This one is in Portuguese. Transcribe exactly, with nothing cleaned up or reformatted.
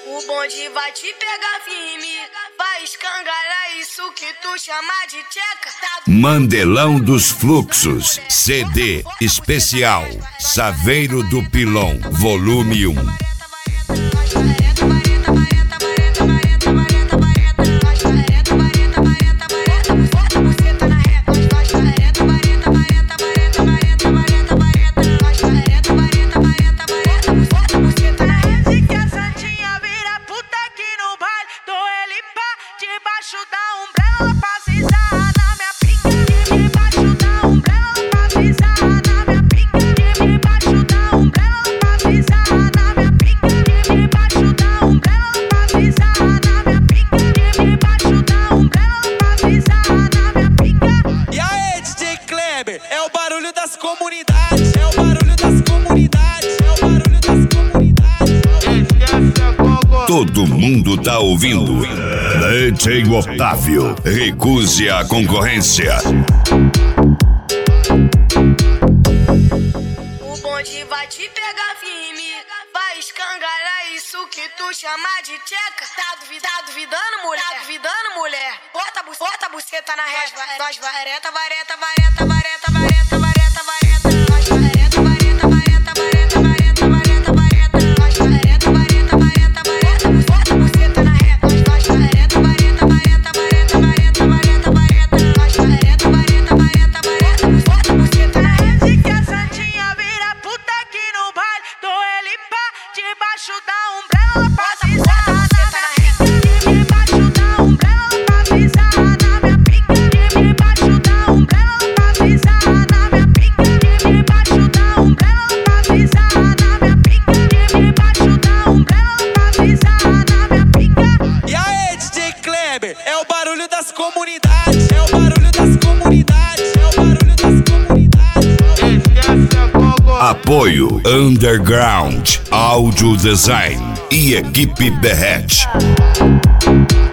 O bonde vai te pegar firme, vai escangalhar isso que tu chama de tcheca. Tá... Mandelão dos Fluxos, C D especial, Saveiro do Pilão, volume um. É o barulho das comunidades, é o barulho das comunidades, é o barulho das comunidades. Todo mundo tá ouvindo. D J Otávio, recuse a concorrência. O bonde vai te pegar firme, vai escangalhar isso que tu chama de tcheca. Tá duvidando, tá duvidando, mulher? Tá duvidando, mulher? Bota, bota a buceta na régua. Nós vareta, vareta, vareta, vareta, vareta, vareta, vareta. Nós vareta, vareta, vareta, vareta, vareta, vareta, vareta. Nós vareta, vareta, vareta, vareta. Bota a buceta na régua. Nós vareta, vareta, vareta, vareta, vareta, vareta, vareta. Nós vareta, vareta, vareta, vareta. Bota a buceta na régua. Se que a santinha vira puta aqui no baile, tô ele pá debaixo da umbrella pra pisar na minha pica. Debaixo da umbrella pra pisar na minha pica. Debaixo da umbrella pra pisar na minha pica. Debaixo da umbrella pra pisar na minha pica. Debaixo da umbrella pra pisar na minha pica. E aí, D J Kleber, é o barulho das comunidades, é o barulho das comunidades, é o barulho das comunidades. Apoio Underground, Audio Design e Equipe Berrete.